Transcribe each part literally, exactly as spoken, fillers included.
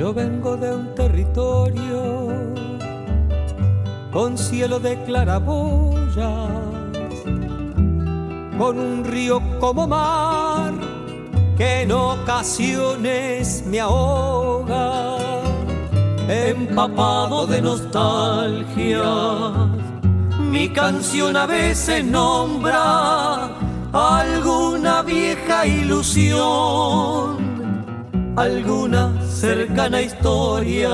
Yo vengo de un territorio con cielo de claraboyas, con un río como mar que en ocasiones me ahoga, empapado de nostalgia. Mi canción a veces nombra alguna vieja ilusión, alguna cercana historia.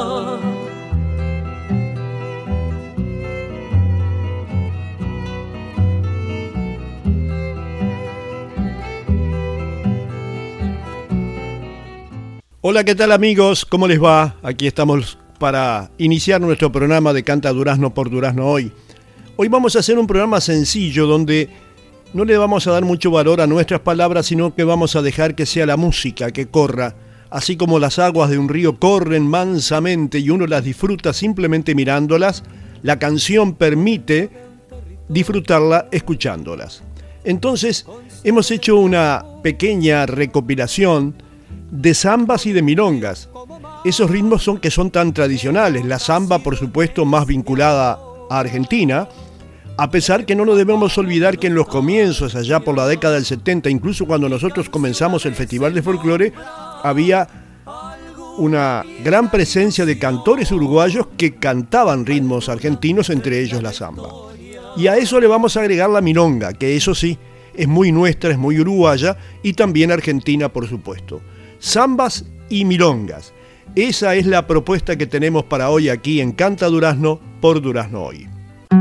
Hola, ¿qué tal amigos? ¿Cómo les va? Aquí estamos para iniciar nuestro programa de Canta Durazno por Durazno Hoy. Hoy vamos a hacer un programa sencillo donde no le vamos a dar mucho valor a nuestras palabras, sino que vamos a dejar que sea la música que corra. Así como las aguas de un río corren mansamente y uno las disfruta simplemente mirándolas, la canción permite disfrutarla escuchándolas. Entonces, hemos hecho una pequeña recopilación de zambas y de milongas. Esos ritmos son que son tan tradicionales. La zamba, por supuesto, más vinculada a Argentina, a pesar que no nos debemos olvidar que en los comienzos, allá por la década del setenta, incluso cuando nosotros comenzamos el Festival de Folclore, había una gran presencia de cantores uruguayos que cantaban ritmos argentinos, entre ellos la zamba. Y a eso le vamos a agregar la milonga, que eso sí, es muy nuestra, es muy uruguaya y también argentina, por supuesto. Zambas y milongas. Esa es la propuesta que tenemos para hoy aquí en Canta Durazno por Durazno Hoy.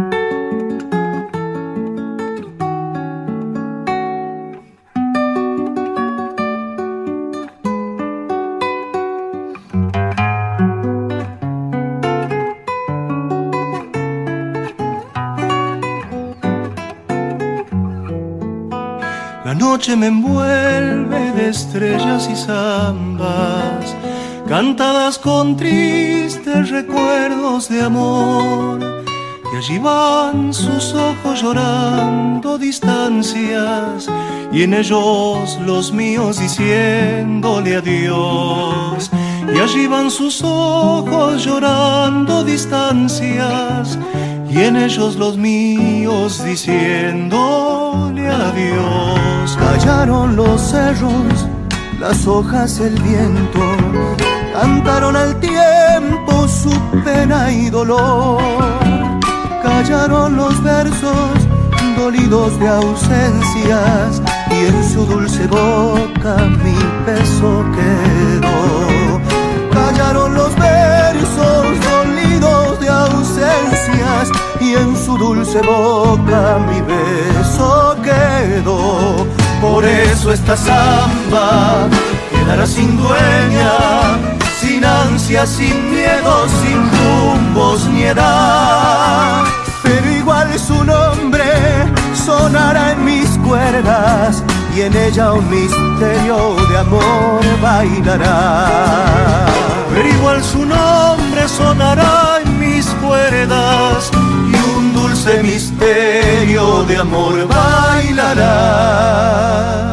La noche me envuelve de estrellas y zambas, cantadas con tristes recuerdos de amor. Y allí van sus ojos llorando distancias, y en ellos los míos diciéndole adiós. Y allí van sus ojos llorando distancias, y en ellos los míos diciéndole adiós. Callaron los cerros, las hojas, el viento, cantaron al tiempo su pena y dolor. Callaron los versos dolidos de ausencias, y en su dulce boca mi beso quedó. Callaron los versos dolidos de ausencias, y en su dulce boca mi beso quedó. Por eso esta zamba quedará sin dueña, sin ansias, sin miedo, sin rumbos ni edad. Pero igual su nombre sonará en mis cuerdas, y en ella un misterio de amor bailará. Pero igual su nombre sonará en mis cuerdas, y un dulce misterio de amor bailará.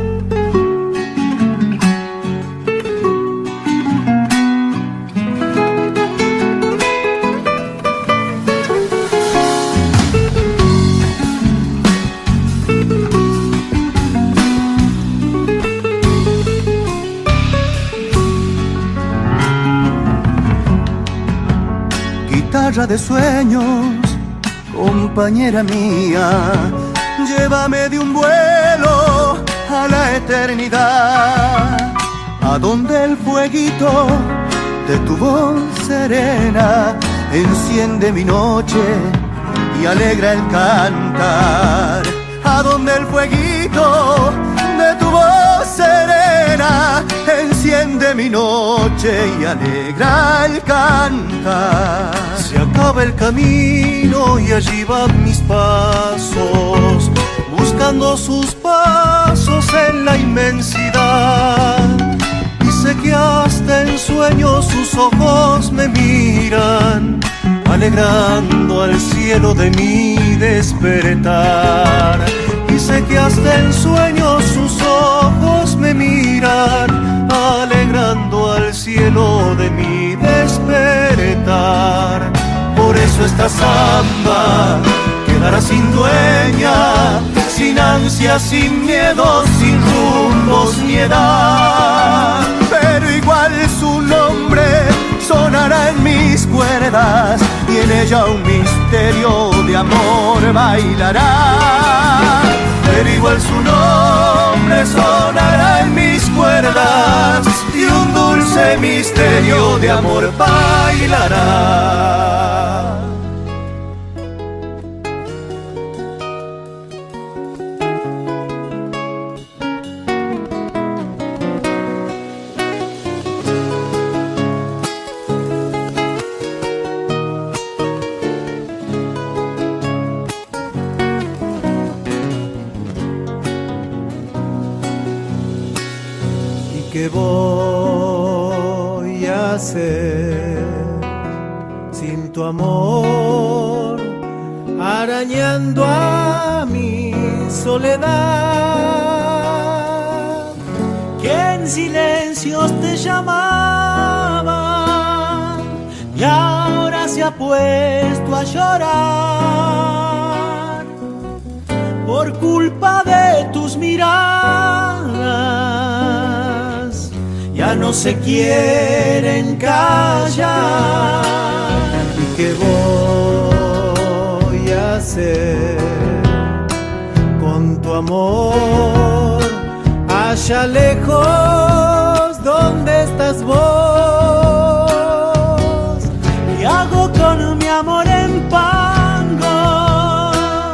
Guitarra de sueños, compañera mía, llévame de un vuelo a la eternidad, a donde el fueguito de tu voz serena enciende mi noche y alegra el cantar, a donde el fueguito de tu voz serena enciende mi noche y alegra el cantar. Se acaba el camino y allí van mis pasos, buscando sus pasos en la inmensidad. Y sé que hasta en sueños sus ojos me miran, alegrando al cielo de mi despertar. Y sé que hasta en sueños sus ojos me miran, alegrando al cielo eso esta samba quedará sin dueña, sin ansias, sin miedo, sin rumbos ni edad. Pero igual su nombre sonará en mis cuerdas y en ella un misterio de amor bailará. Pero igual su nombre sonará en mis cuerdas y un dulce misterio de amor bailará. ¿Qué voy a hacer sin tu amor, arañando a mi soledad? Que en silencios te llamaba y ahora se ha puesto a llorar por culpa de tus miradas. Ya no se quieren callar. ¿Y qué voy a hacer con tu amor? Allá lejos, ¿dónde estás vos? ¿Qué hago con mi amor en pango?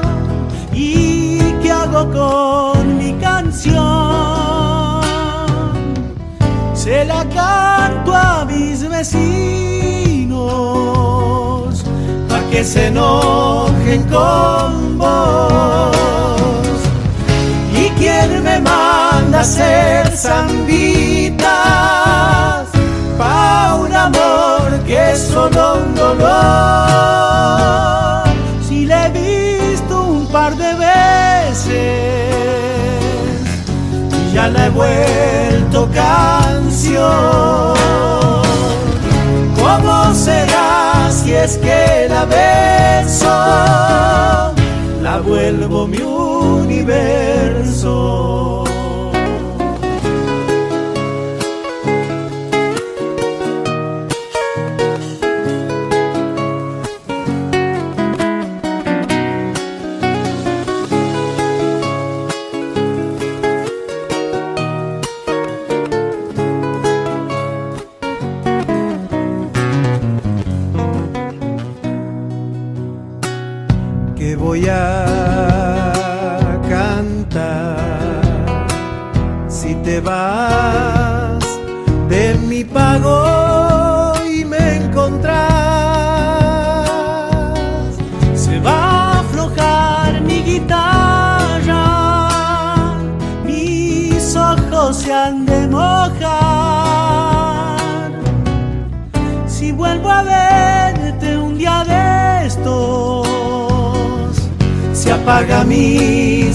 ¿Y qué hago con mi canción? Se la canto a mis vecinos pa' que se enojen con vos. ¿Y quién me manda a hacer zambitas pa' un amor que es solo un dolor? Si le he visto un par de veces y ya la he vuelto canción. ¿Cómo será si es que la beso? La vuelvo mi universo. Voy a cantar si te vas de mi pago y me encontrás. Se va a aflojar mi guitarra, mis ojos se han de mojar. Si vuelvo a verte un día de estos, se apaga mi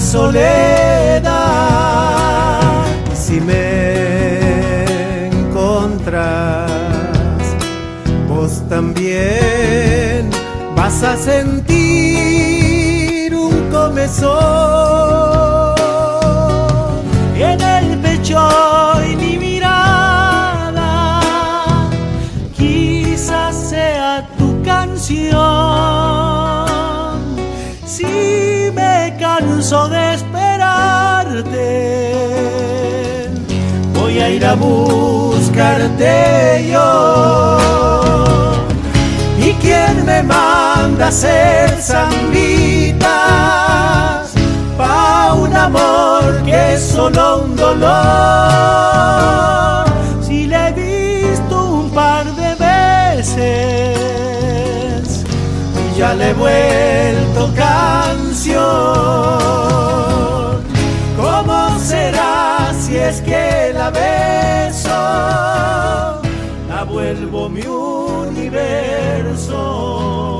soledad. Si me encontrás, vos también vas a sentir un comezón en el pecho y mi mirada. Quizás sea tu canción. Si me canso de esperarte, voy a ir a buscarte yo. ¿Y quién me manda a hacer zambitas pa' un amor que es solo un dolor? Si le he visto un par de veces y ya le he vuelto canción. ¿Cómo será si es que la beso? La vuelvo mi universo.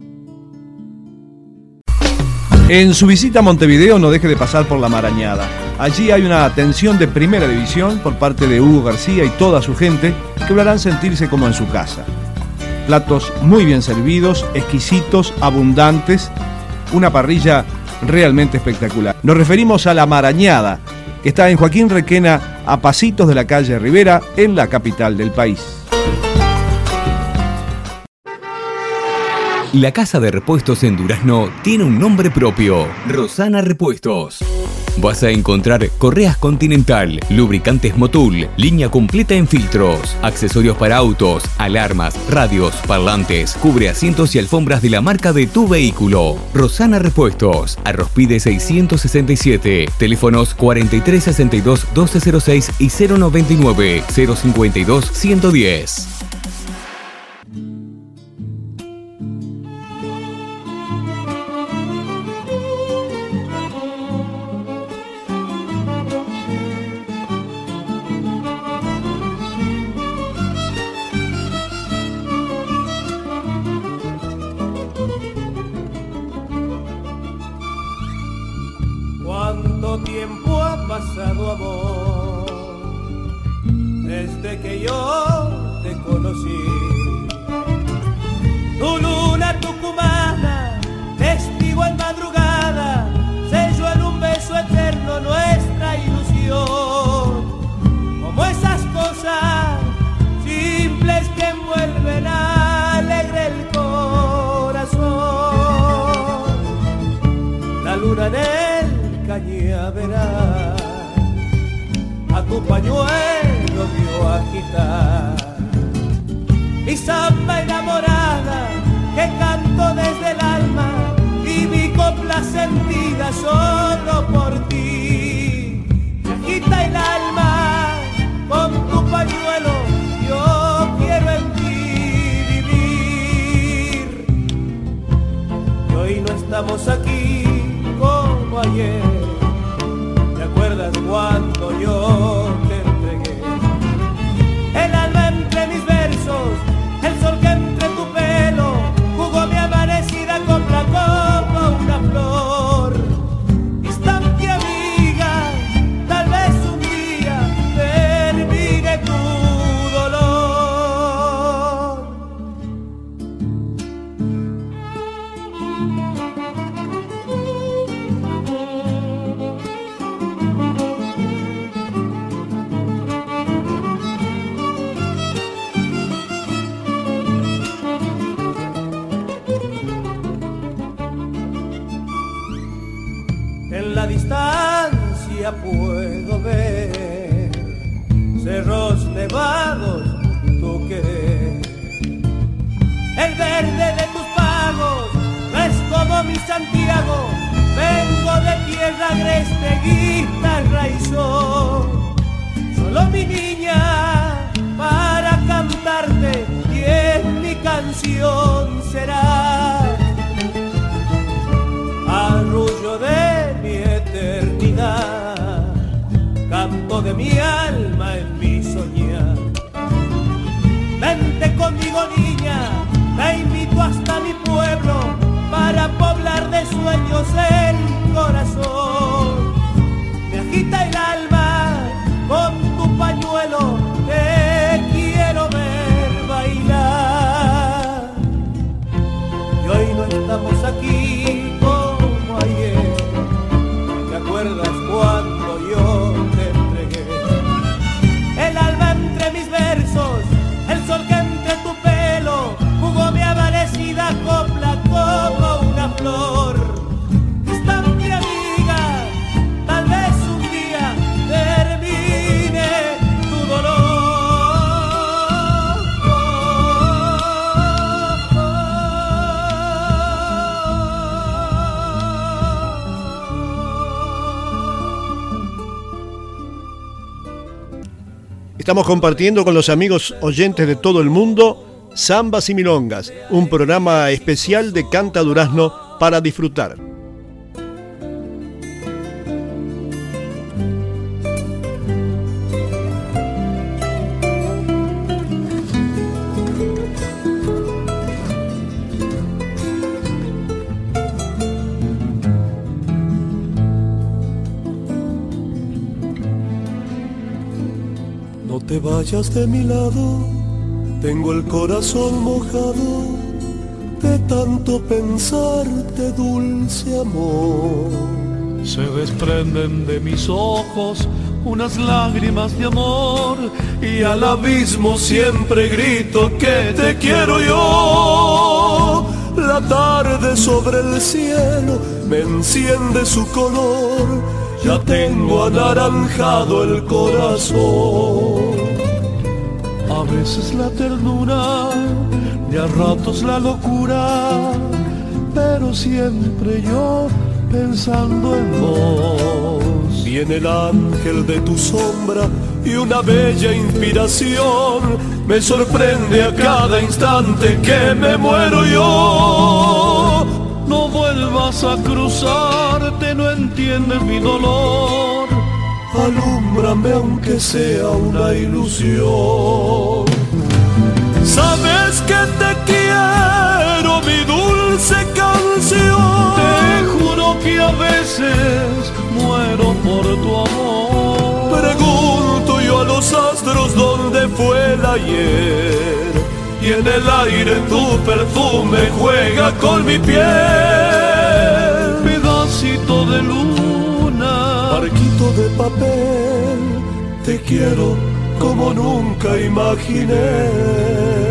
En su visita a Montevideo no deje de pasar por La Marañada. Allí hay una atención de primera división por parte de Hugo García y toda su gente que lo harán sentirse como en su casa. Platos muy bien servidos, exquisitos, abundantes, una parrilla realmente espectacular. Nos referimos a La Marañada, que está en Joaquín Requena, a pasitos de la calle Rivera, en la capital del país. La casa de repuestos en Durazno tiene un nombre propio: Rosana Repuestos. Vas a encontrar correas Continental, lubricantes Motul, línea completa en filtros, accesorios para autos, alarmas, radios, parlantes, cubre asientos y alfombras de la marca de tu vehículo. Rosana Repuestos, Arrospide seiscientos sesenta y siete, teléfonos cuarenta y tres sesenta y dos doce cero seis y cero noventa y nueve cero cincuenta y dos ciento diez. ¿Cuánto tiempo ha pasado, amor, desde que yo te conocí? Tu luna tucumana, testigo en madrugada, selló en un beso eterno nuestra ilusión. Como esas cosas simples que envuelven alegre el corazón. La luna en el cañaveral a tu pañuelo vio agitar mi samba enamorada que canto desde el alma y mi copla sentida solo por ti. Me agita el alma con tu pañuelo, yo quiero en ti vivir. Y hoy no estamos aquí como ayer. ¿Te acuerdas cuando yo te entregué el alma entre mis versos, el sol que entre tu pelo jugó mi amanecida copla como una flor? Distante amiga, tal vez un día termine tu dolor. En la distancia puedo ver cerros nevados, tu querer. El verde de tus pagos no es como mi Santiago. Vengo de tierra agreste, guitarra y sol. Solo mi niña para cantarte y en mi canción será arrullo de mi eternidad, canto de mi alma en mi soñar. Vente conmigo, niña, te invito hasta mi pueblo para poblar de sueños el corazón. Me agita el alma con tu pañuelo, te quiero ver bailar. Y hoy no estamos aquí como ayer. ¿Te acuerdas cuando yo te entregué el alma entre mis versos, el sol que entre tu pelo jugó mi amanecida copla como una flor? Distante amiga, tal vez un día termine tu dolor. Estamos compartiendo con los amigos oyentes de todo el mundo Zambas y Milongas, un programa especial de Canta Durazno para disfrutar. te vayas de mi lado, tengo el corazón mojado de tanto pensarte, dulce amor. Se desprenden de mis ojos unas lágrimas de amor y al abismo siempre grito que te quiero yo. La tarde sobre el cielo me enciende su color, ya tengo anaranjado el corazón. A veces la ternura y a ratos la locura, pero siempre yo pensando en vos. Viene el ángel de tu sombra y una bella inspiración me sorprende a cada instante que me muero yo. No vuelvas a cruzarte, no entiendes mi dolor. Alúmbrame aunque sea una ilusión. Sabes que te quiero, mi dulce canción. Te juro que a veces muero por tu amor. Pregunto yo a los astros dónde fue el ayer, y en el aire tu perfume juega con mi piel. Pedacito de luna, barquito de papel, te quiero como nunca imaginé.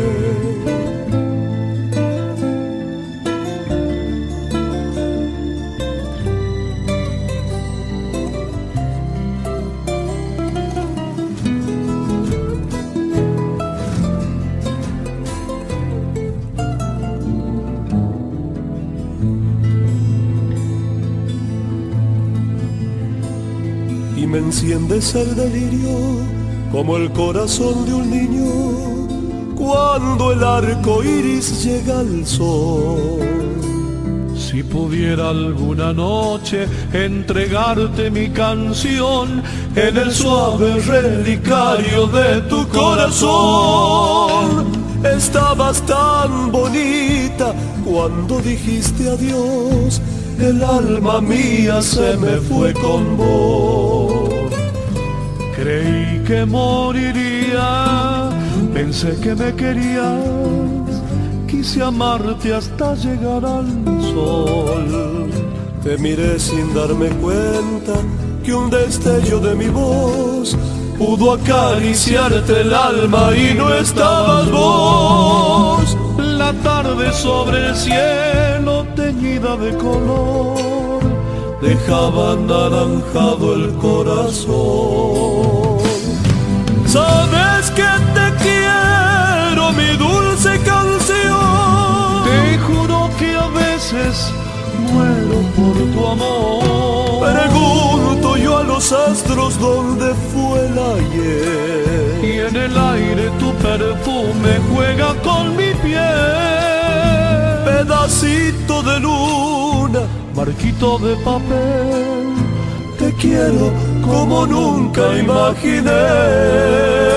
Y me enciendes el delirio como el corazón de un niño cuando el arco iris llega al sol. Si pudiera alguna noche entregarte mi canción en el suave relicario de tu corazón. Estabas tan bonita cuando dijiste adiós, el alma mía se me fue con vos. Creí que moriría, pensé que me querías, quise amarte hasta llegar al sol. Te miré sin darme cuenta que un destello de mi voz pudo acariciarte el alma y no estabas vos. La tarde sobre el cielo teñida de color dejaba anaranjado el corazón. Sabes que te quiero, mi dulce canción. Te juro que a veces muero por tu amor. Pregunto yo a los astros dónde fue el ayer, y en el aire tu perfume juega con mi piel. Pedacito de luna, barquito de papel, te quiero como nunca imaginé.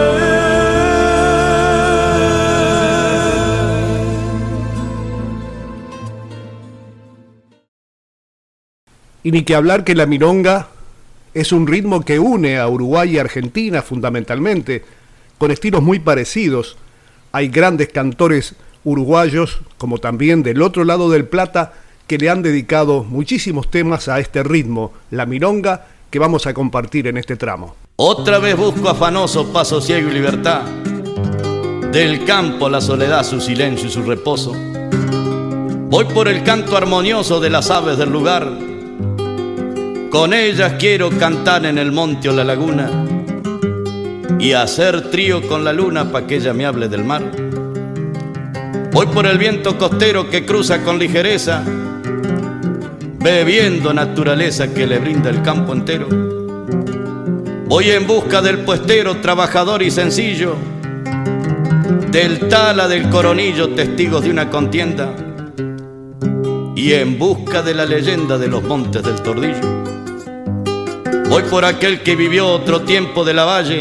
Y ni que hablar que la milonga es un ritmo que une a Uruguay y Argentina fundamentalmente, con estilos muy parecidos. Hay grandes cantores uruguayos, como también del otro lado del Plata, que le han dedicado muchísimos temas a este ritmo, la milonga, que vamos a compartir en este tramo. Otra vez busco afanoso paso ciego y libertad, del campo la soledad, su silencio y su reposo. Voy por el canto armonioso de las aves del lugar, con ellas quiero cantar en el monte o la laguna y hacer trío con la luna pa' que ella me hable del mar. Voy por el viento costero que cruza con ligereza, bebiendo naturaleza que le brinda el campo entero. Voy en busca del puestero, trabajador y sencillo, del tala del coronillo, testigos de una contienda, y en busca de la leyenda de los montes del Tordillo. Voy por aquel que vivió otro tiempo de la valle,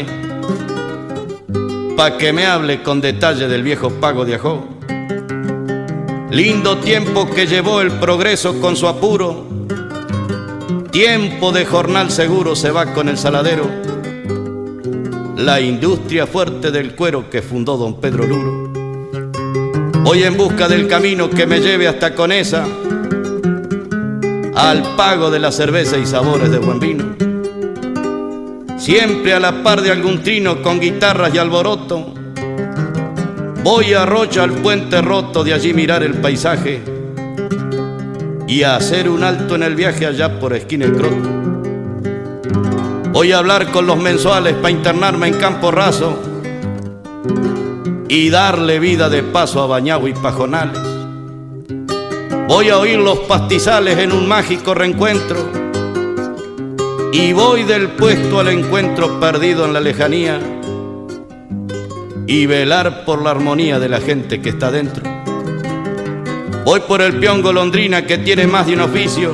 pa' que me hable con detalle del viejo pago de Ajó. Lindo tiempo que llevó el progreso con su apuro, tiempo de jornal seguro se va con el saladero. la industria fuerte del cuero que fundó don Pedro Luro. Voy en busca del camino que me lleve hasta Conesa, al pago de la cerveza y sabores de buen vino. Siempre a la par de algún trino con guitarras y alboroto, voy a Rocha al puente roto, de allí mirar el paisaje y a hacer un alto en el viaje allá por esquina el Croto. Voy a hablar con los mensuales para internarme en Campo Raso y darle vida de paso a Bañagua y Pajonales. Voy a oír los pastizales en un mágico reencuentro y voy del puesto al encuentro perdido en la lejanía y velar por la armonía de la gente que está dentro. Voy por el peón golondrina que tiene más de un oficio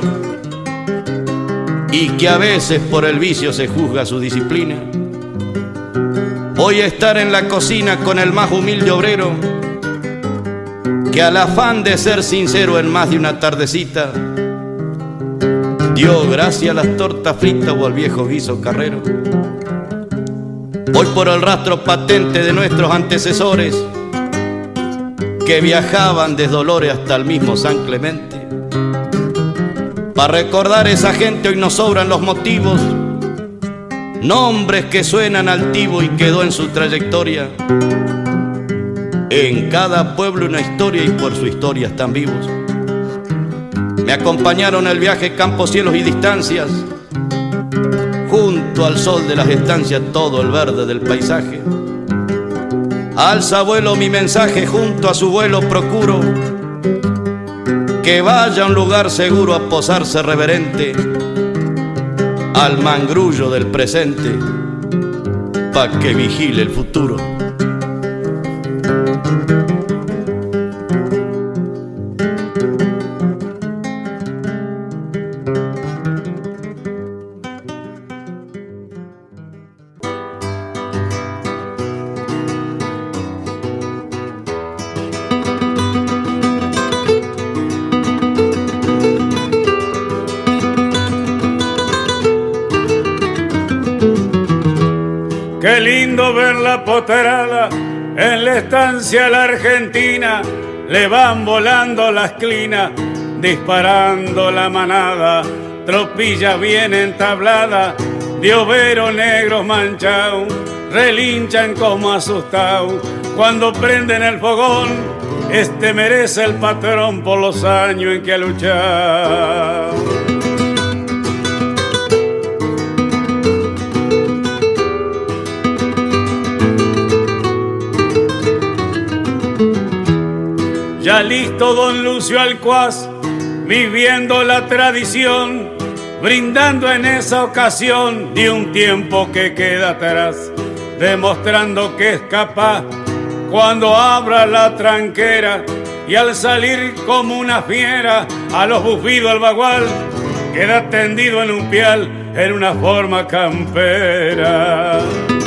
y que a veces por el vicio se juzga su disciplina. Voy a estar en la cocina con el más humilde obrero que al afán de ser sincero en más de una tardecita dio gracia a las tortas fritas o al viejo guiso carrero. Voy por el rastro patente de nuestros antecesores que viajaban desde Dolores hasta el mismo San Clemente. Para recordar a esa gente hoy nos sobran los motivos, nombres que suenan altivo y quedó en su trayectoria. En cada pueblo una historia y por su historia están vivos. Me acompañaron el viaje, campos, cielos y distancias, junto al sol de las estancias todo el verde del paisaje. Alza vuelo mi mensaje, junto a su vuelo procuro que vaya a un lugar seguro a posarse reverente al mangrullo del presente pa' que vigile el futuro. Qué lindo ver la potrada en la estancia la Argentina, le van volando las clinas, disparando la manada, tropilla bien entablada, de overo negros manchados, relinchan como asustados, cuando prenden el fogón, este merece el patrón por los años en que ha luchado. Ya listo don Lucio Alcuaz, viviendo la tradición, brindando en esa ocasión de un tiempo que queda atrás, demostrando que es capaz cuando abra la tranquera y al salir como una fiera a los bufidos al bagual, queda tendido en un pial en una forma campera.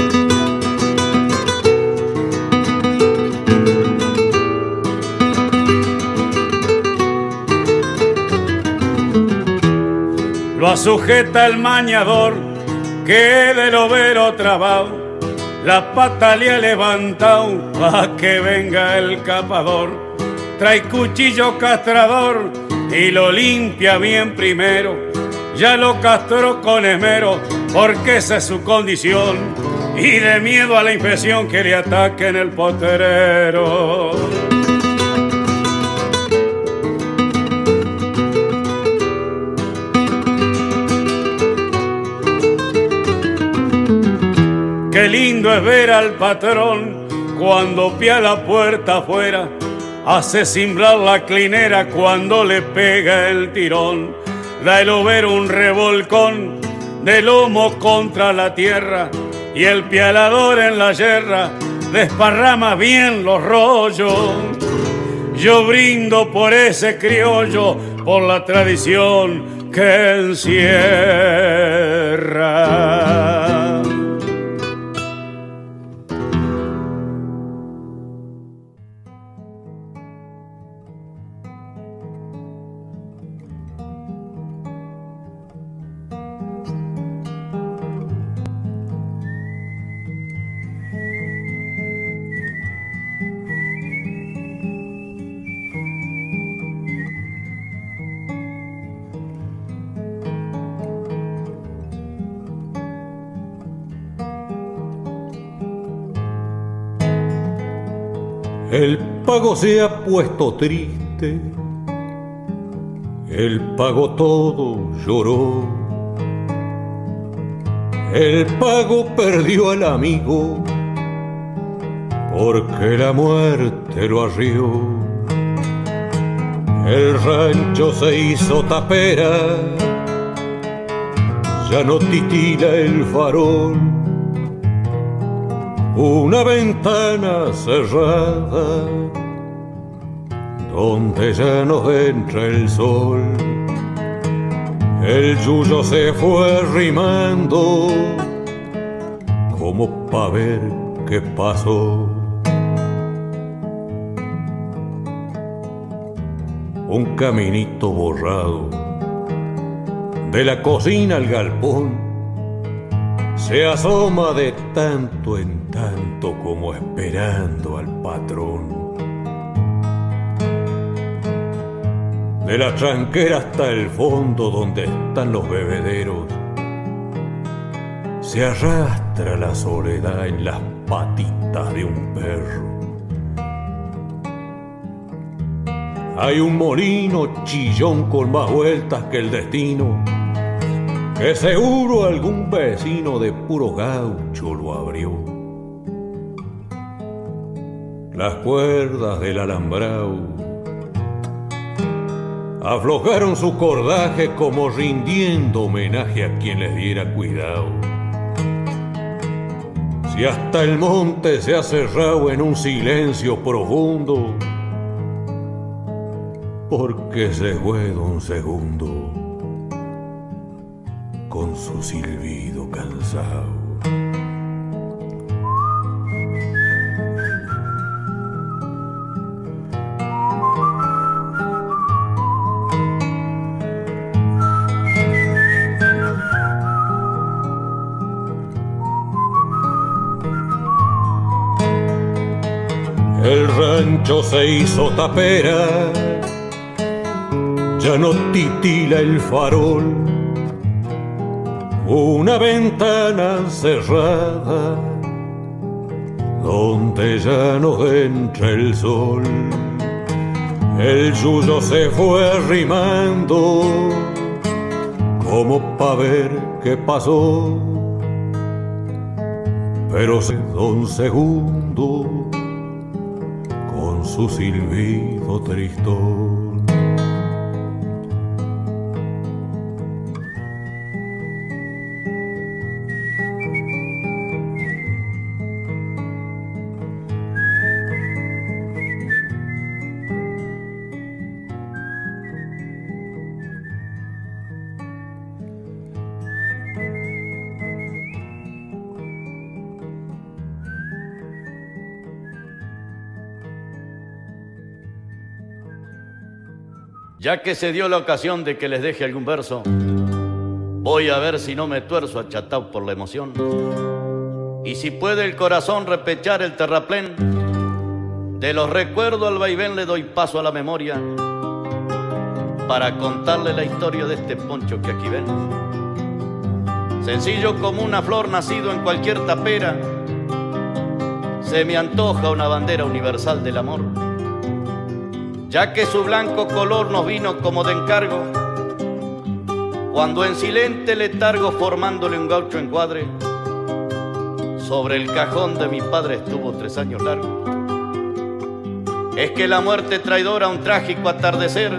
Lo sujeta el mañador que del overo trabao, la pata le ha levantado pa' que venga el capador. Trae cuchillo castrador y lo limpia bien primero, ya lo castró con esmero porque esa es su condición y de miedo a la infección que le ataque en el potrero. Qué lindo es ver al patrón cuando pía la puerta afuera, hace cimbrar la clinera cuando le pega el tirón, da el overo un revolcón de lomo contra la tierra y el pialador en la yerra desparrama bien los rollos. Yo brindo por ese criollo, por la tradición que encierra. El pago se ha puesto triste, el pago todo lloró, el pago perdió al amigo porque la muerte lo arrió. El rancho se hizo tapera, ya no titila el farol, una ventana cerrada donde ya no entra el sol. El yuyo se fue arrimando como pa' ver qué pasó. Un caminito borrado de la cocina al galpón se asoma de tanto en tanto como esperando al patrón. De la tranquera hasta el fondo donde están los bebederos se arrastra la soledad en las patitas de un perro. Hay un molino chillón con más vueltas que el destino, que seguro algún vecino de puro gaucho lo abrió. Las cuerdas del alambrado aflojaron su cordaje como rindiendo homenaje a quien les diera cuidado. Si hasta el monte se ha cerrado en un silencio profundo, porque se fue un segundo con su silbido cansado. El rancho se hizo tapera, ya no titila el farol, una ventana cerrada donde ya no entra el sol. El yuyo se fue arrimando como pa' ver qué pasó, pero se dio un segundo con su silbido tristón. Ya que se dio la ocasión de que les deje algún verso, voy a ver si no me tuerzo achatado por la emoción. Y si puede el corazón repechar el terraplén, de los recuerdos al vaivén le doy paso a la memoria para contarle la historia de este poncho que aquí ven. Sencillo como una flor nacido en cualquier tapera, se me antoja una bandera universal del amor, ya que su blanco color nos vino como de encargo, cuando en silente letargo formándole un gaucho encuadre, sobre el cajón de mi padre estuvo tres años largos. Es que la muerte traidora, un trágico atardecer,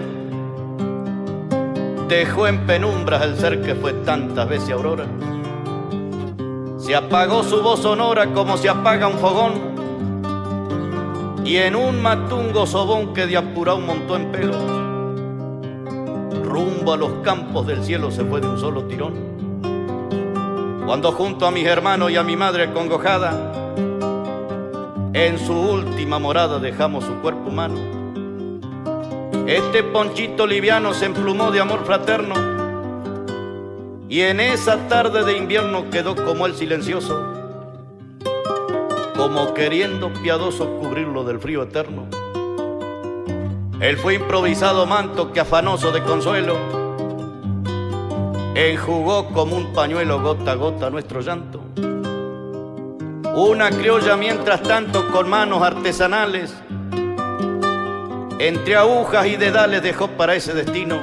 dejó en penumbras el ser que fue tantas veces aurora. Se apagó su voz sonora como se apaga un fogón, y en un matungo sobón que de apurado montó en pelo, rumbo a los campos del cielo se fue de un solo tirón. Cuando junto a mis hermanos y a mi madre acongojada, en su última morada dejamos su cuerpo humano, este ponchito liviano se emplumó de amor fraterno, y en esa tarde de invierno quedó como el silencioso, como queriendo piadoso cubrirlo del frío eterno. Él fue improvisado manto que afanoso de consuelo enjugó como un pañuelo gota a gota nuestro llanto. Una criolla mientras tanto con manos artesanales entre agujas y dedales dejó para ese destino,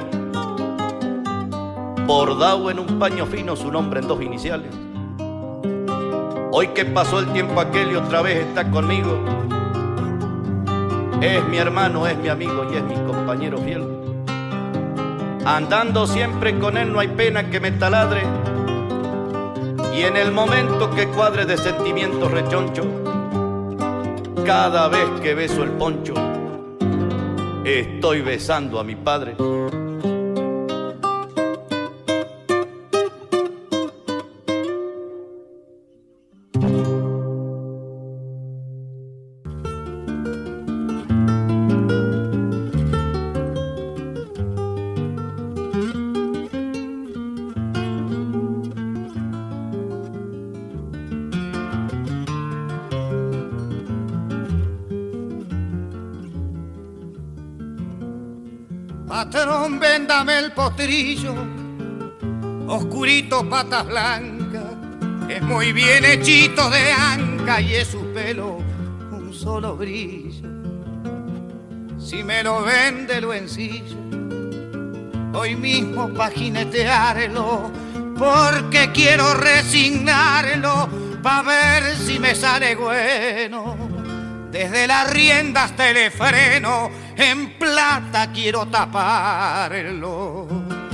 bordado en un paño fino su nombre en dos iniciales. Hoy que pasó el tiempo aquel y otra vez está conmigo, es mi hermano, es mi amigo y es mi compañero fiel. Andando siempre con él no hay pena que me taladre, y en el momento que cuadre de sentimientos rechoncho, cada vez que beso el poncho, estoy besando a mi padre. Patrón, véndame el potrillo, oscurito, patas blancas, es muy bien hechito de anca y es su pelo un solo brillo. Si me lo vende lo ensillo, hoy mismo pa' jinetearlo, porque quiero resignarlo pa' ver si me sale bueno. Desde las riendas hasta el freno, en plata quiero taparlo.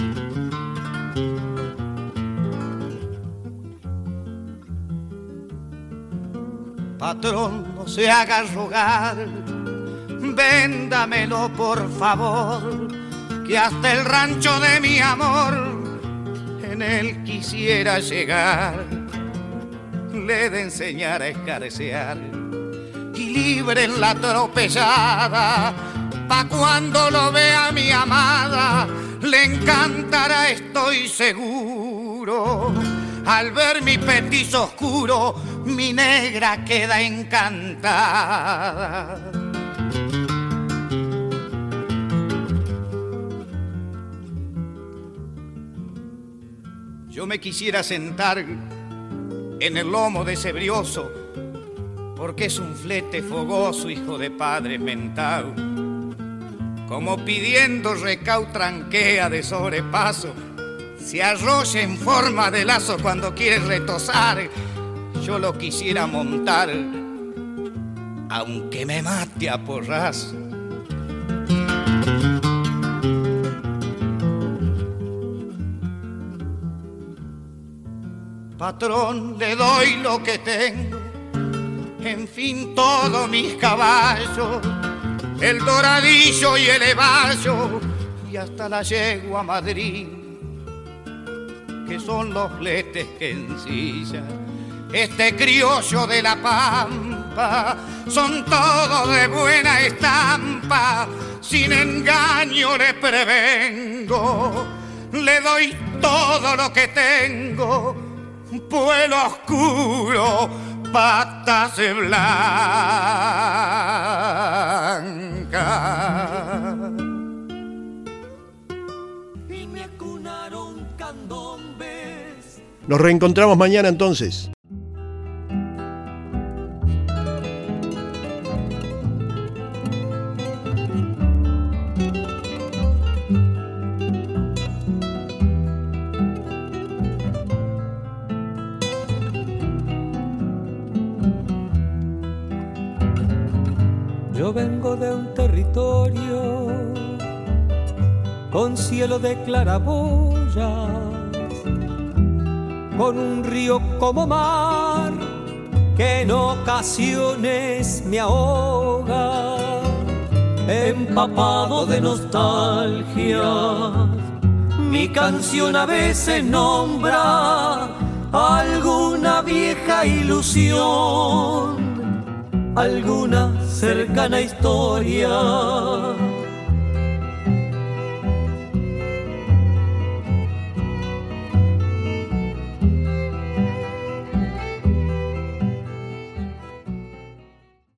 Patrón, no se haga rogar, véndamelo por favor, que hasta el rancho de mi amor en él quisiera llegar. Le he de enseñar a escarcear y libre en la atropellada, pa' cuando lo vea mi amada, le encantará, estoy seguro. Al ver mi petizo oscuro, mi negra queda encantada. Yo me quisiera sentar en el lomo de ese brioso, porque es un flete fogoso, hijo de padre mentao. Como pidiendo recau tranquea de sobrepaso, se arrolla en forma de lazo cuando quiere retosar. Yo lo quisiera montar, aunque me mate a porrazo. Patrón, le doy lo que tengo, en fin todos mis caballos, el doradillo y el evallo, y hasta la yegua a Madrid, que son los fletes que ensilla este criollo de la pampa. Son todos de buena estampa, sin engaño le prevengo, le doy todo lo que tengo, pueblo oscuro, patas blancas. Y me acunaron candombes. Nos reencontramos mañana entonces. Yo vengo de un territorio con cielo de claraboyas, con un río como mar que en ocasiones me ahoga, empapado de nostalgia. Mi canción a veces nombra alguna vieja ilusión, alguna cercana historia.